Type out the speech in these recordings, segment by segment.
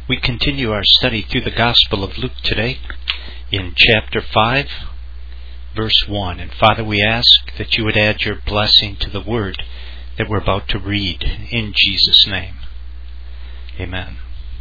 We continue our study through the Gospel of Luke today in chapter 5, verse 1. And Father, we ask that you would add your blessing to the word that we're about to read in Jesus' name. Amen.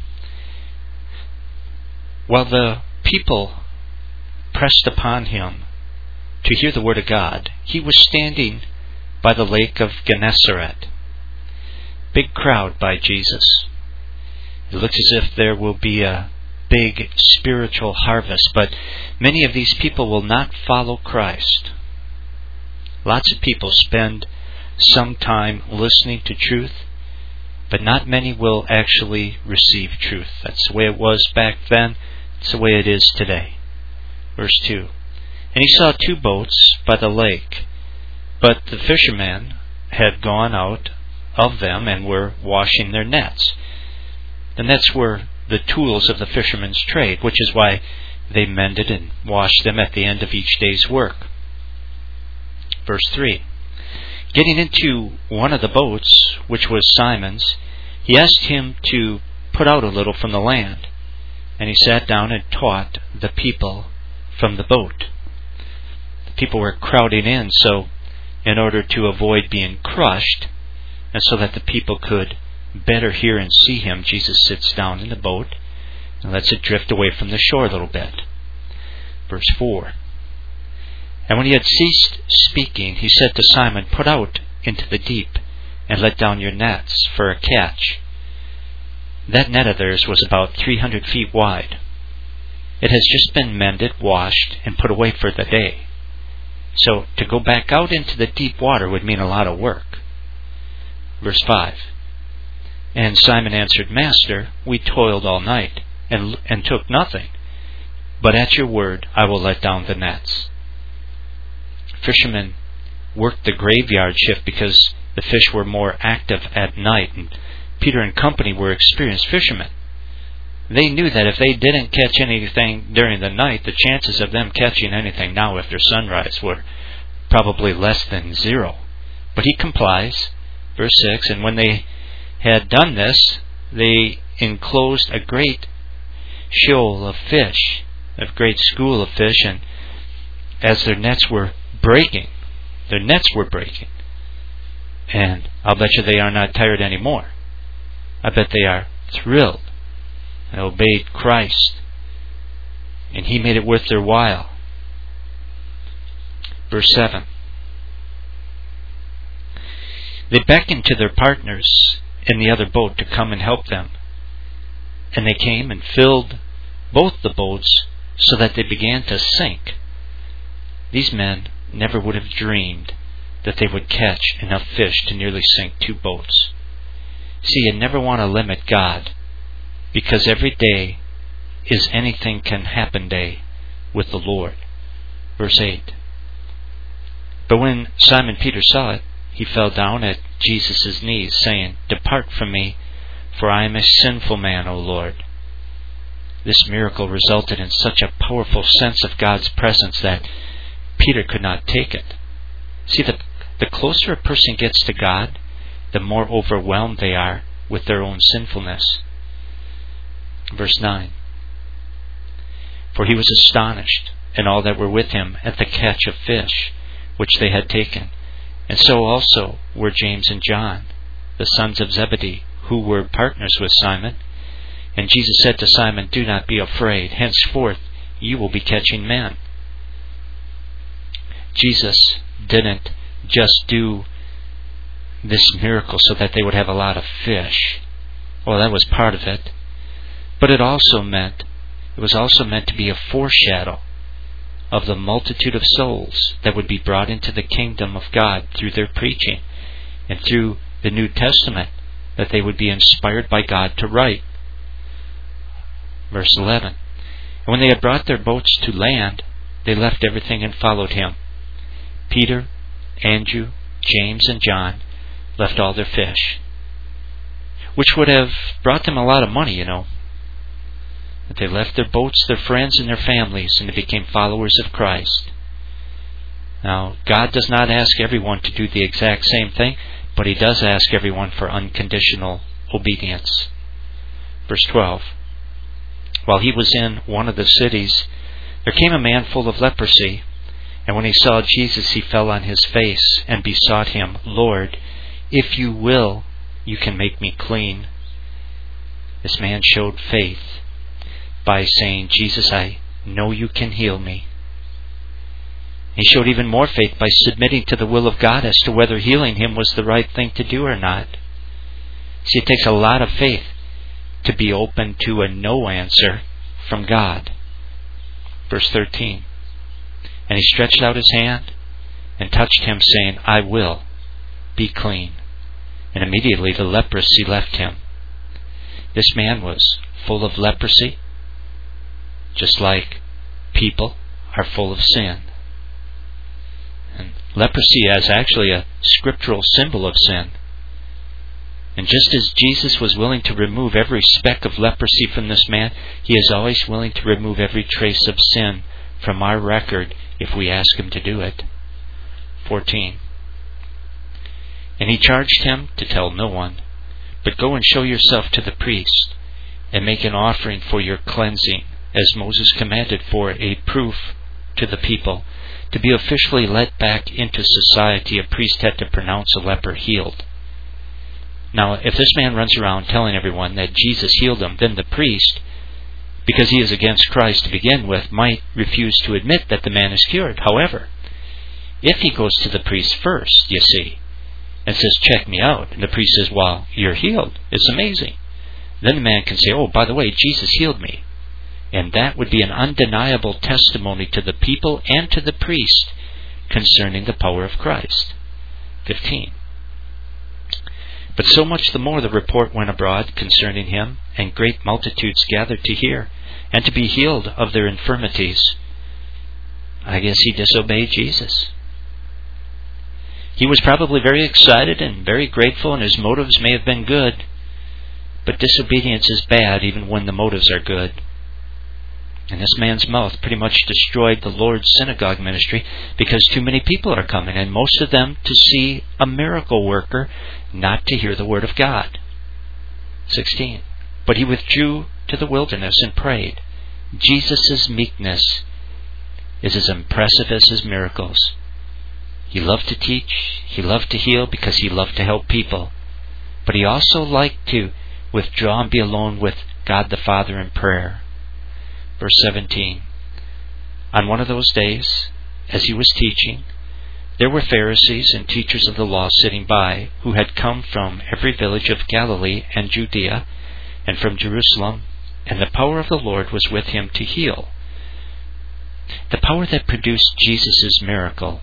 While the people pressed upon him to hear the word of God, he was standing by the lake of Gennesaret. Big crowd by Jesus. It looks as if there will be a big spiritual harvest, but many of these people will not follow Christ. Lots of people spend some time listening to truth, but not many will actually receive truth. That's the way it was back then. It's the way it is today. Verse 2. And he saw 2 boats by the lake, but the fishermen had gone out of them and were washing their nets. The nets were the tools of the fisherman's trade, which is why they mended and washed them at the end of each day's work. Verse 3. Getting into one of the boats, which was Simon's, he asked him to put out a little from the land, and he sat down and taught the people from the boat. The people were crowding in, so in order to avoid being crushed, and so that the people could better hear and see him, Jesus sits down in the boat and lets it drift away from the shore a little bit. Verse 4. And when he had ceased speaking, he said to Simon, "Put out into the deep and let down your nets for a catch." That net of theirs was about 300 feet wide. It has just been mended, washed, and put away for the day. So to go back out into the deep water would mean a lot of work. Verse 5. And Simon answered, "Master, we toiled all night and took nothing, but at your word I will let down the nets." Fishermen worked the graveyard shift because the fish were more active at night, and Peter and company were experienced fishermen. They knew that if they didn't catch anything during the night, the chances of them catching anything now after sunrise were probably less than 0. But he complies. Verse 6, and when they had done this, they enclosed a great shoal of fish, a great school of fish, and as their nets were breaking, and I'll bet you they are not tired anymore. I bet they are thrilled and obeyed Christ, and He made it worth their while. Verse 7. They beckoned to their partners in the other boat to come and help them. And they came and filled both the boats so that they began to sink. These men never would have dreamed that they would catch enough fish to nearly sink 2 boats. See, you never want to limit God, because every day is anything can happen day with the Lord. Verse 8. But when Simon Peter saw it, he fell down at Jesus' knees, saying, "Depart from me, for I am a sinful man, O Lord." This miracle resulted in such a powerful sense of God's presence that Peter could not take it. See, the closer a person gets to God, the more overwhelmed they are with their own sinfulness. Verse 9. For he was astonished, and all that were with him, at the catch of fish which they had taken. And so also were James and John, the sons of Zebedee, who were partners with Simon. And Jesus said to Simon, "Do not be afraid. Henceforth you will be catching men." Jesus didn't just do this miracle so that they would have a lot of fish. Well, that was part of it. But it was also meant to be a foreshadow of the multitude of souls that would be brought into the kingdom of God through their preaching and through the New Testament that they would be inspired by God to write. Verse 11. And when they had brought their boats to land, they left everything and followed him. Peter, Andrew, James, and John left all their fish, which would have brought them a lot of money, you know. But they left their boats, their friends, and their families, and they became followers of Christ. Now, God does not ask everyone to do the exact same thing, but He does ask everyone for unconditional obedience. Verse 12. While he was in one of the cities, there came a man full of leprosy, and when he saw Jesus, he fell on his face and besought him, "Lord, if you will, you can make me clean." This man showed faith by saying, "Jesus, I know you can heal me." He showed even more faith by submitting to the will of God as to whether healing him was the right thing to do or not. See, it takes a lot of faith to be open to a no answer from God. Verse 13. And he stretched out his hand and touched him, saying, "I will, be clean." And immediately the leprosy left him. This man was full of leprosy, just like people are full of sin. And leprosy is actually a scriptural symbol of sin. And just as Jesus was willing to remove every speck of leprosy from this man, he is always willing to remove every trace of sin from our record if we ask him to do it. 14. And he charged him to tell no one, but go and show yourself to the priest, and make an offering for your cleansing, as Moses commanded, for a proof to the people. To be officially let back into society, a priest had to pronounce a leper healed. Now, if this man runs around telling everyone that Jesus healed him, then the priest, because he is against Christ to begin with, might refuse to admit that the man is cured. However, if he goes to the priest first, you see, and says, "Check me out," and the priest says, "Well, you're healed. It's amazing." Then the man can say, "Oh, by the way, Jesus healed me." And that would be an undeniable testimony to the people and to the priest concerning the power of Christ. 15. But so much the more the report went abroad concerning him, and great multitudes gathered to hear, and to be healed of their infirmities. I guess he disobeyed Jesus. He was probably very excited and very grateful, and his motives may have been good. But disobedience is bad even when the motives are good. And this man's mouth pretty much destroyed the Lord's synagogue ministry, because too many people are coming, and most of them to see a miracle worker, not to hear the word of God. 16. But he withdrew to the wilderness and prayed. Jesus' meekness is as impressive as his miracles. He loved to teach, he loved to heal because he loved to help people. But he also liked to withdraw and be alone with God the Father in prayer. Verse 17. On one of those days, as he was teaching, there were Pharisees and teachers of the law sitting by, who had come from every village of Galilee and Judea, and from Jerusalem, and the power of the Lord was with him to heal. The power that produced Jesus' miracles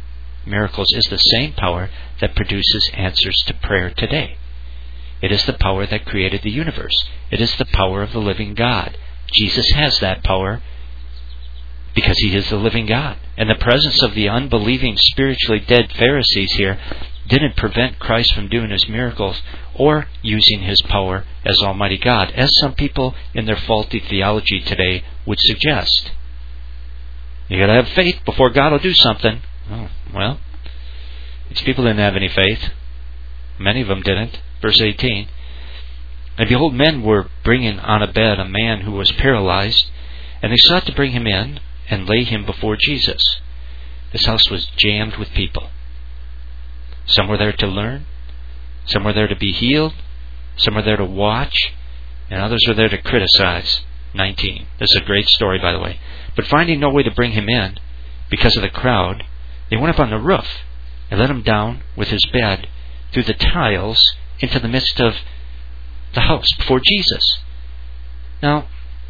is the same power that produces answers to prayer today. It is the power that created the universe. It is the power of the living God. Jesus has that power because he is the living God. And the presence of the unbelieving, spiritually dead Pharisees here didn't prevent Christ from doing his miracles or using his power as Almighty God, as some people in their faulty theology today would suggest. You gotta have faith before God will do something. Oh, well, these people didn't have any faith. Many of them didn't. Verse 18. And behold, men were bringing on a bed a man who was paralyzed, and they sought to bring him in and lay him before Jesus. This house was jammed with people. Some were there to learn, some were there to be healed, some were there to watch, and others were there to criticize. 19. This is a great story, by the way. But finding no way to bring him in, because of the crowd, they went up on the roof and let him down with his bed through the tiles into the midst of the house before Jesus. Now,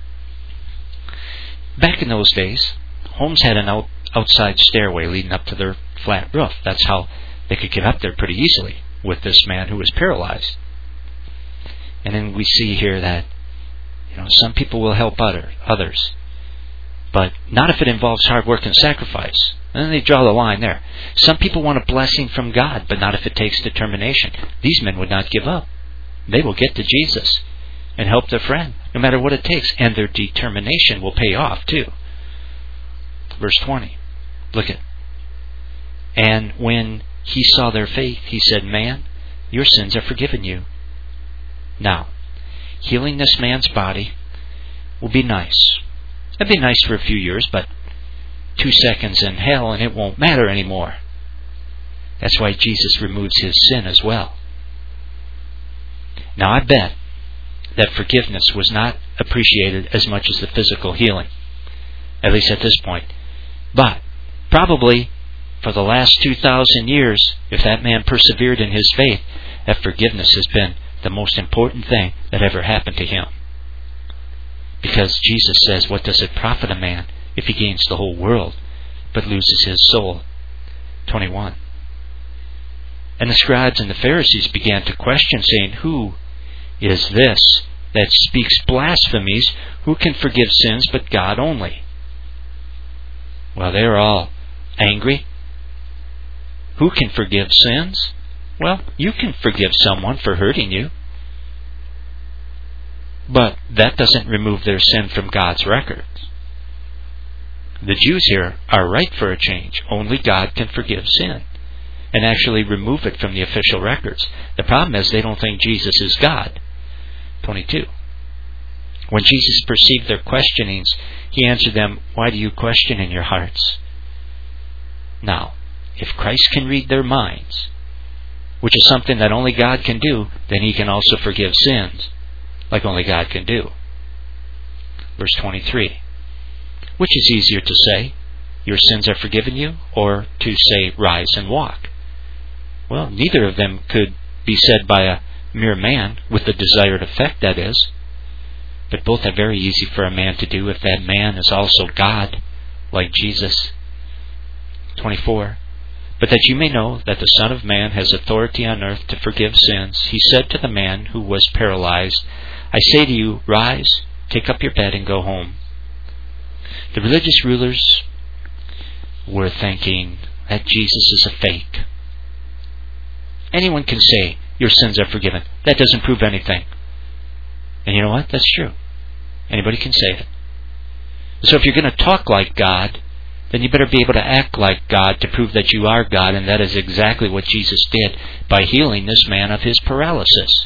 back in those days, homes had an outside stairway leading up to their flat roof. That's how they could get up there pretty easily with this man who was paralyzed. And then we see here that some people will help others, but not if it involves hard work and sacrifice. And then they draw the line there. Some people want a blessing from God, but not if it takes determination. These men would not give up. They will get to Jesus and help their friend, no matter what it takes. And their determination will pay off, too. Verse 20. Look at. And when he saw their faith, he said, "Man, your sins are forgiven you." Now, healing this man's body will be nice. It'll be nice for a few years, but 2 seconds in hell and it won't matter anymore. That's why Jesus removes his sin as well. Now I bet that forgiveness was not appreciated as much as the physical healing, at least at this point. But probably for the last 2,000 years, if that man persevered in his faith, that forgiveness has been the most important thing that ever happened to him. Because Jesus says, what does it profit a man if he gains the whole world but loses his soul? 21. And the scribes and the Pharisees began to question, saying, who is this that speaks blasphemies? Who can forgive sins but God only? Well, they're all angry. Who can forgive sins? Well, you can forgive someone for hurting you. But that doesn't remove their sin from God's records. The Jews here are right for a change. Only God can forgive sin and actually remove it from the official records. The problem is they don't think Jesus is God. 22. When Jesus perceived their questionings, he answered them, why do you question in your hearts? Now, if Christ can read their minds, which is something that only God can do, then he can also forgive sins, like only God can do. Verse 23. Which is easier to say, your sins are forgiven you, or to say, rise and walk? Well, neither of them could be said by a mere man, with the desired effect, that is. But both are very easy for a man to do if that man is also God, like Jesus. 24. But that you may know that the Son of Man has authority on earth to forgive sins, he said to the man who was paralyzed, I say to you, rise, take up your bed and go home. The religious rulers were thinking that Jesus is a fake. Anyone can say, your sins are forgiven. That doesn't prove anything. And you know what? That's true. Anybody can say it. So if you're going to talk like God, then you better be able to act like God to prove that you are God, and that is exactly what Jesus did by healing this man of his paralysis.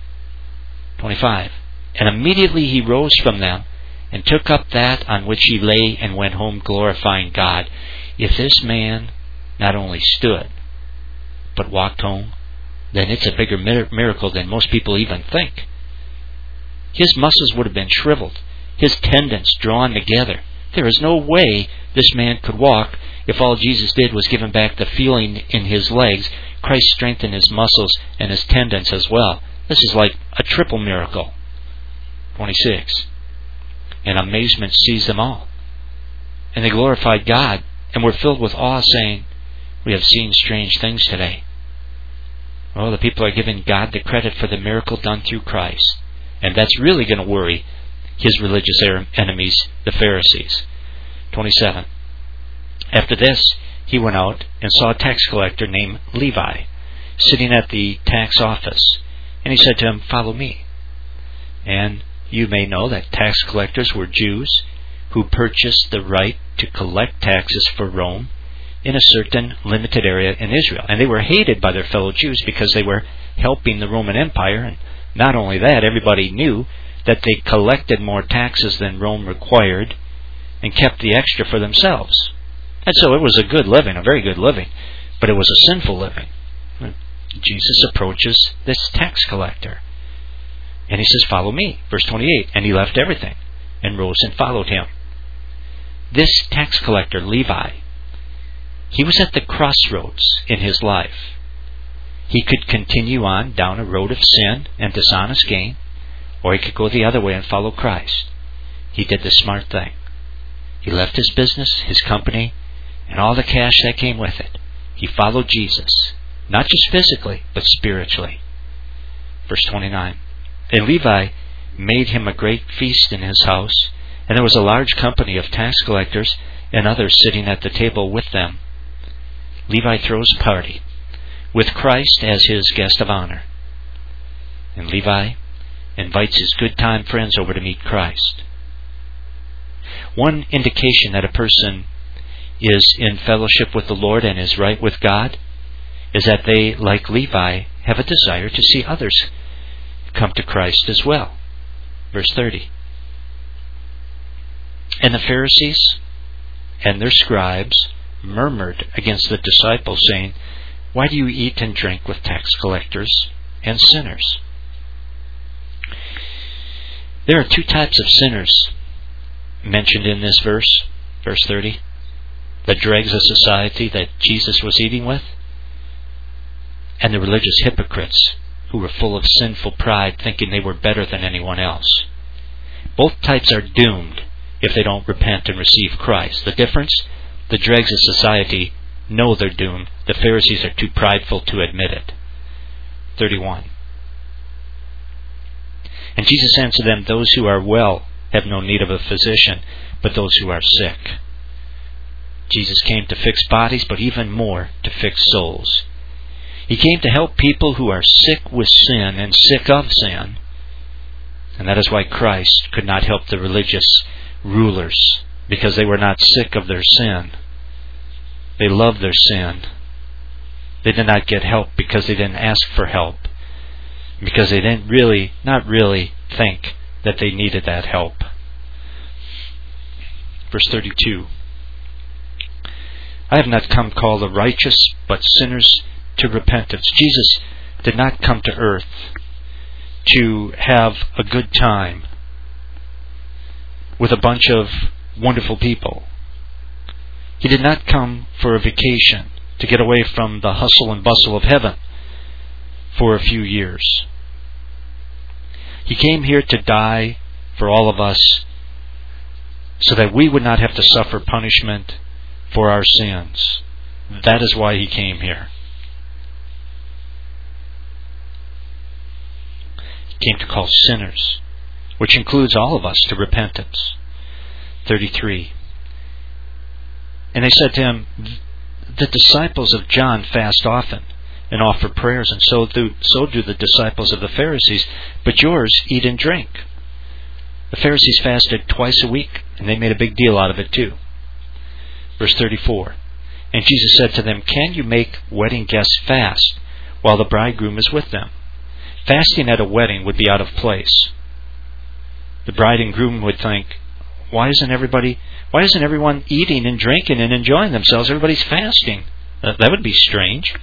25. And immediately he rose from them, and took up that on which he lay, and went home glorifying God. If this man not only stood, but walked home, then it's a bigger miracle than most people even think. His muscles would have been shriveled, his tendons drawn together. There is no way this man could walk if all Jesus did was give him back the feeling in his legs. Christ strengthened his muscles and his tendons as well. This is like a triple miracle. 26. And amazement seized them all. And they glorified God and were filled with awe, saying, we have seen strange things today. Oh, the people are giving God the credit for the miracle done through Christ. And that's really going to worry his religious enemies, the Pharisees. 27. After this, he went out and saw a tax collector named Levi sitting at the tax office. And he said to him, follow me. And you may know that tax collectors were Jews who purchased the right to collect taxes for Rome in a certain limited area in Israel. And they were hated by their fellow Jews because they were helping the Roman Empire. And not only that, everybody knew that they collected more taxes than Rome required and kept the extra for themselves. And so it was a good living, a very good living, but it was a sinful living. Jesus approaches this tax collector, and he says, follow me. Verse 28, and he left everything and rose and followed him. This tax collector, Levi, he was at the crossroads in his life. He could continue on down a road of sin and dishonest gain, or he could go the other way and follow Christ. He did the smart thing. He left his business, his company, and all the cash that came with it. He followed Jesus, not just physically, but spiritually. Verse 29. And Levi made him a great feast in his house, and there was a large company of tax collectors and others sitting at the table with them. Levi throws a party, with Christ as his guest of honor. And Levi invites his good time friends over to meet Christ. One indication that a person is in fellowship with the Lord and is right with God is that they, like Levi, have a desire to see others come to Christ as well. Verse 30. And the Pharisees and their scribes murmured against the disciples, saying, "Why do you eat and drink with tax collectors and sinners?" There are two types of sinners mentioned in this verse 30. The dregs of society that Jesus was eating with, and the religious hypocrites who were full of sinful pride, thinking they were better than anyone else. Both types are doomed if they don't repent and receive Christ. The difference? The dregs of society know they're doomed. The Pharisees are too prideful to admit it. 31. And Jesus answered them, "Those who are well have no need of a physician, but those who are sick." Jesus came to fix bodies, but even more, to fix souls. He came to help people who are sick with sin and sick of sin. And that is why Christ could not help the religious rulers, because they were not sick of their sin. They loved their sin. They did not get help because they didn't ask for help, because they didn't not really think that they needed that help. Verse 32. I have not come to call the righteous, but sinners to repentance. Jesus did not come to earth to have a good time with a bunch of wonderful people. He did not come for a vacation to get away from the hustle and bustle of heaven for a few years. He came here to die for all of us so that we would not have to suffer punishment for our sins. That is why He came here. He came to call sinners, which includes all of us, to repentance. 33. And they said to Him, "The disciples of John fast often and offer prayers, and so do the disciples of the Pharisees, but yours eat and drink." The Pharisees fasted twice a week, and they made a big deal out of it too. Verse 34. And Jesus said to them, "Can you make wedding guests fast while the bridegroom is with them?" Fasting at a wedding would be out of place. The bride and groom would think, why isn't everyone eating and drinking and enjoying themselves? Everybody's fasting. That would be strange.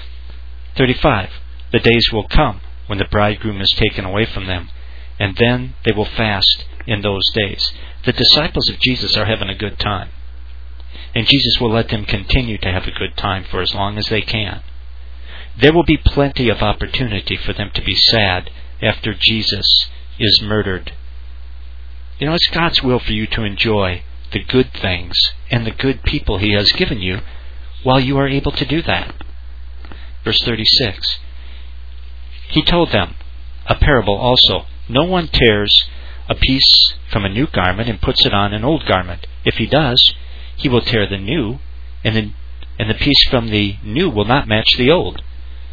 35. The days will come when the bridegroom is taken away from them, and then they will fast in those days. The disciples of Jesus are having a good time, and Jesus will let them continue to have a good time for as long as they can. There will be plenty of opportunity for them to be sad after Jesus is murdered. You know, it's God's will for you to enjoy the good things and the good people He has given you while you are able to do that. Verse 36. He told them a parable also. No one tears a piece from a new garment and puts it on an old garment. If he does, he will tear the new, and the piece from the new will not match the old.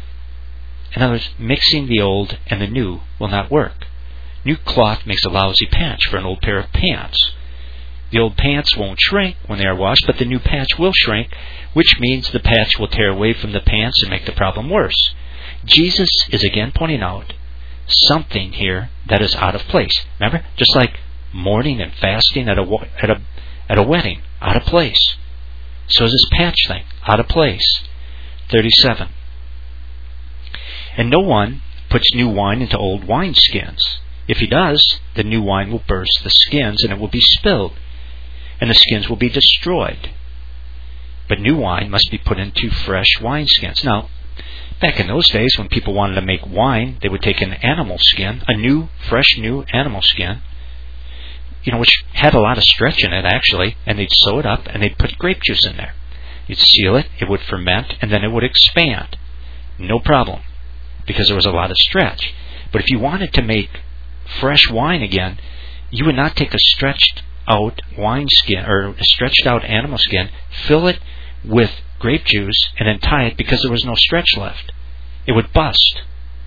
In other words, mixing the old and the new will not work. New cloth makes a lousy patch for an old pair of pants. The old pants won't shrink when they are washed, but the new patch will shrink, which means the patch will tear away from the pants and make the problem worse. Jesus is again pointing out something here that is out of place. Remember? Just like mourning and fasting at a wedding, out of place. So is this patch thing, out of place. 37. And no one puts new wine into old wineskins. If he does, the new wine will burst the skins, and it will be spilled, and the skins will be destroyed. But new wine must be put into fresh wineskins. Now, back in those days, when people wanted to make wine, they would take an animal skin, fresh new animal skin, which had a lot of stretch in it, actually, and they'd sew it up, and they'd put grape juice in there. You'd seal it, it would ferment, and then it would expand. No problem, because there was a lot of stretch. But if you wanted to make fresh wine again, you would not take a stretched out wineskin or a stretched out animal skin, fill it with grape juice, and then tie it, because there was no stretch left. It would bust.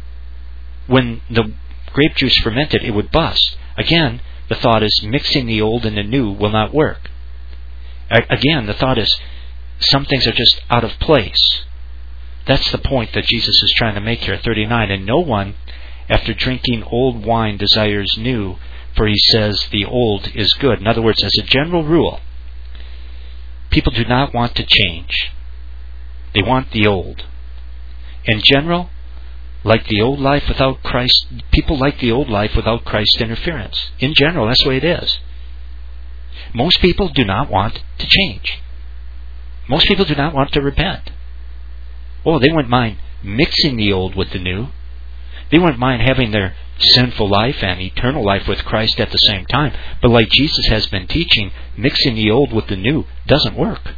When the grape juice fermented, it would bust. Again, the thought is mixing the old and the new will not work. Again, the thought is some things are just out of place. That's the point that Jesus is trying to make here. 39. And no one, after drinking old wine, desires new, for he says the old is good. In other words, as a general rule, people do not want to change. They want the old. In general, like the old life without Christ, people like the old life without Christ's interference. In general, that's the way it is. Most people do not want to change. Most people do not want to repent. Oh, they wouldn't mind mixing the old with the new. They wouldn't mind having their sinful life and eternal life with Christ at the same time. But like Jesus has been teaching, mixing the old with the new doesn't work.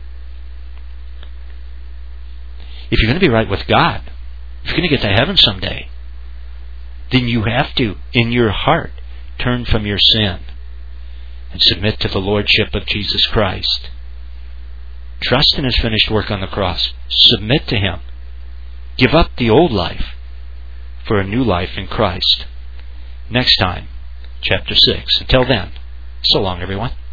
If you're going to be right with God, if you're going to get to heaven someday, then you have to, in your heart, turn from your sin and submit to the Lordship of Jesus Christ. Trust in His finished work on the cross. Submit to Him. Give up the old life for a new life in Christ. Next time, chapter 6. Until then, so long, everyone.